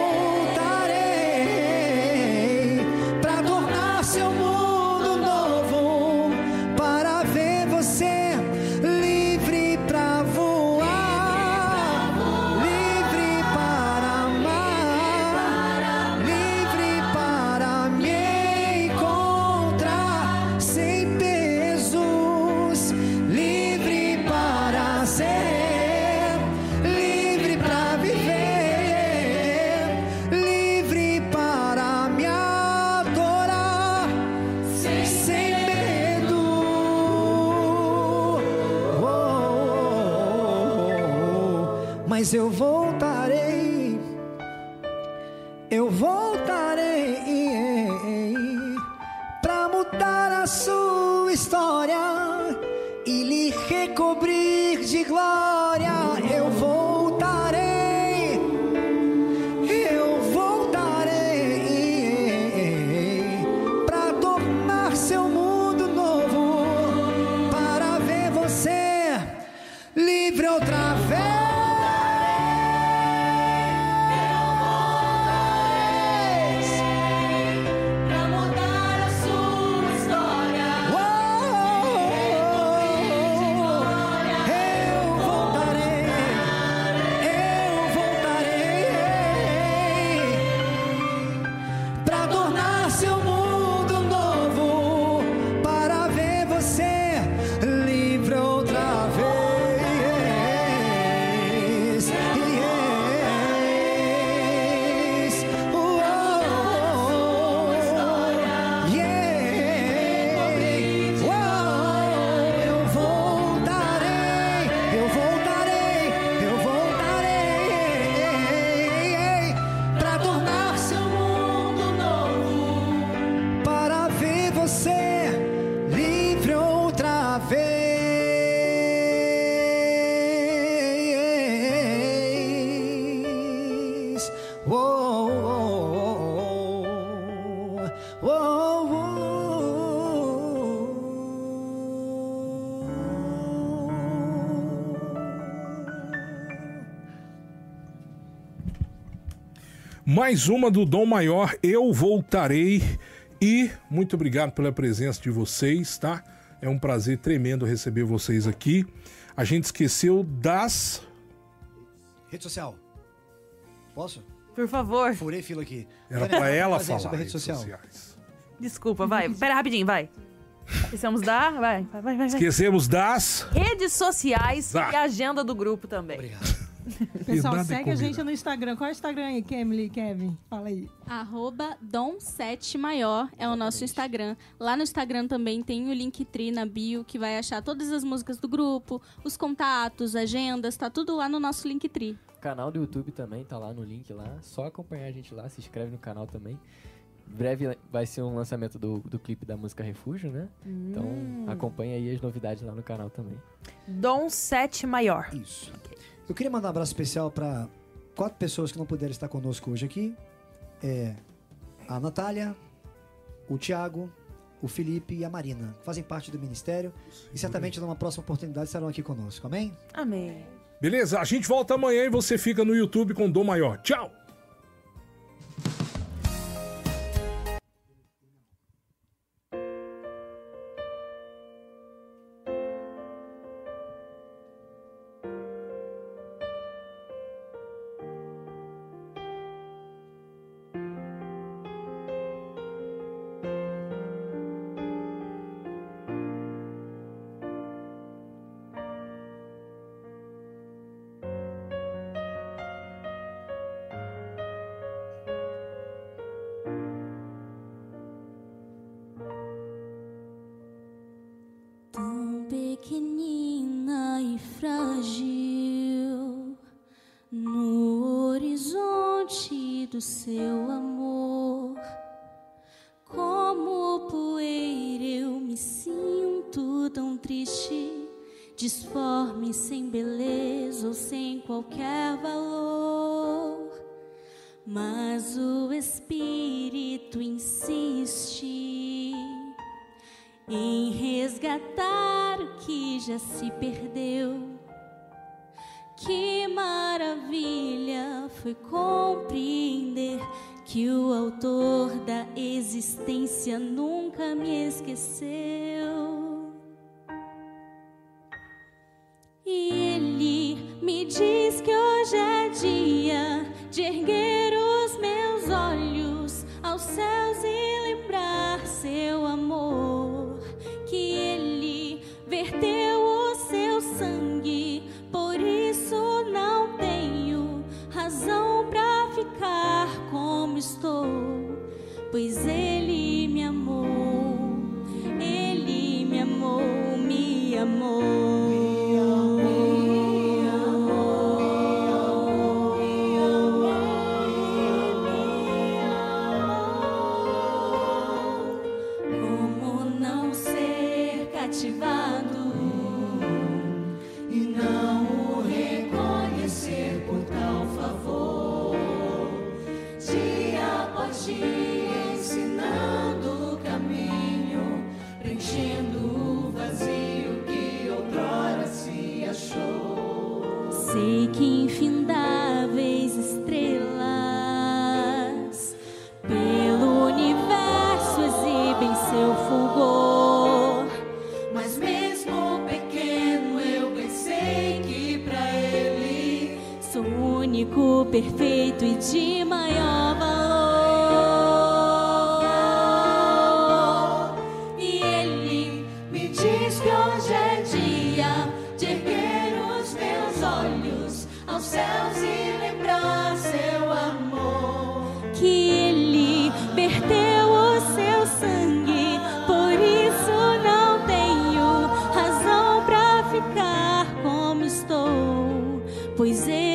[SPEAKER 4] voltarei pra tornar seu mundo novo, para ver você livre pra voar, livre para amar, livre para me encontrar sem pesos, livre para ser, livre para viver, livre para me adorar sem medo. Oh, oh, oh. Mas eu voltarei, eu voltarei pra mudar a sua história e lhe recobrir de glória. Eu voltarei, eu voltarei pra tornar seu mundo novo, para ver você livre outra vez. Pra mudar a sua história. Eu voltarei, eu voltarei pra tornar seu mundo novo, para ver você livre outra vez. Yes. Oh, oh, yeah. Oh, eu voltarei, eu voltarei, eu voltarei pra tornar seu mundo novo, para ver você livre outra vez. Oh, oh, oh, oh,
[SPEAKER 1] Mais uma do Dom Maior, Eu Voltarei. E muito obrigado pela presença de vocês, tá? É um prazer tremendo receber vocês aqui. A gente esqueceu das...
[SPEAKER 4] Rede social. Posso?
[SPEAKER 2] Por favor.
[SPEAKER 4] Furei fila aqui.
[SPEAKER 1] Era pra ela
[SPEAKER 4] Fazer
[SPEAKER 1] falar.
[SPEAKER 4] sobre a rede
[SPEAKER 1] redes
[SPEAKER 4] social.
[SPEAKER 1] sociais.
[SPEAKER 2] Desculpa, vai. Pera rapidinho, vai. Esquecemos da... Vai, vai, vai, vai.
[SPEAKER 1] Esquecemos das...
[SPEAKER 2] Redes sociais
[SPEAKER 1] Tá.
[SPEAKER 2] e a agenda do grupo também.
[SPEAKER 4] Obrigado.
[SPEAKER 11] Pessoal,
[SPEAKER 1] Nada
[SPEAKER 11] segue a
[SPEAKER 1] combina.
[SPEAKER 11] gente no Instagram. Qual é o Instagram aí, Kemily, Kevin? Fala aí.
[SPEAKER 14] Arroba Dom sete Maior é o nosso Instagram. Lá no Instagram também tem o Linktree na bio, que vai achar todas as músicas do grupo, os contatos, agendas, tá tudo lá no nosso Linktree.
[SPEAKER 5] O canal do YouTube também tá lá no link lá. Só acompanhar a gente lá, se inscreve no canal também. Breve vai ser um lançamento do, do clipe da música Refúgio, né?
[SPEAKER 2] Hum.
[SPEAKER 5] Então acompanha aí as novidades lá no canal também.
[SPEAKER 2] Dom sete Maior.
[SPEAKER 4] Isso. Eu queria mandar um abraço especial para quatro pessoas que não puderam estar conosco hoje aqui. É a Natália, o Thiago, o Felipe e a Marina, que fazem parte do Ministério. E certamente numa próxima oportunidade estarão aqui conosco. Amém?
[SPEAKER 2] Amém.
[SPEAKER 1] Beleza? A gente volta amanhã e você fica no YouTube com Dom Maior. Tchau!
[SPEAKER 3] do seu amor. Como poeira eu me sinto tão triste, disforme, sem beleza ou sem qualquer valor. Mas o Espírito insiste em resgatar o que já se perdeu. Que maravilha foi compreender que o autor da existência nunca me esqueceu. E ele me diz que hoje é dia de erguer os meus olhos aos céus e lembrar seu amor. Que ele verteu o seu sangue, por isso não tenho razão pra ficar como estou, pois ele me amou, ele me amou, me amou. Cativado e não o reconhecer por tal favor, dia após dia ensinando o caminho, preenchendo o vazio que outrora se achou. Sei que infindáveis estrelas pelo universo exibem seu fulgor. Único, perfeito e de maior valor. E ele me diz que hoje é dia de erguer os meus olhos aos céus e lembrar seu amor. Que ele verteu o seu sangue, por isso não tenho razão pra ficar como estou, pois ele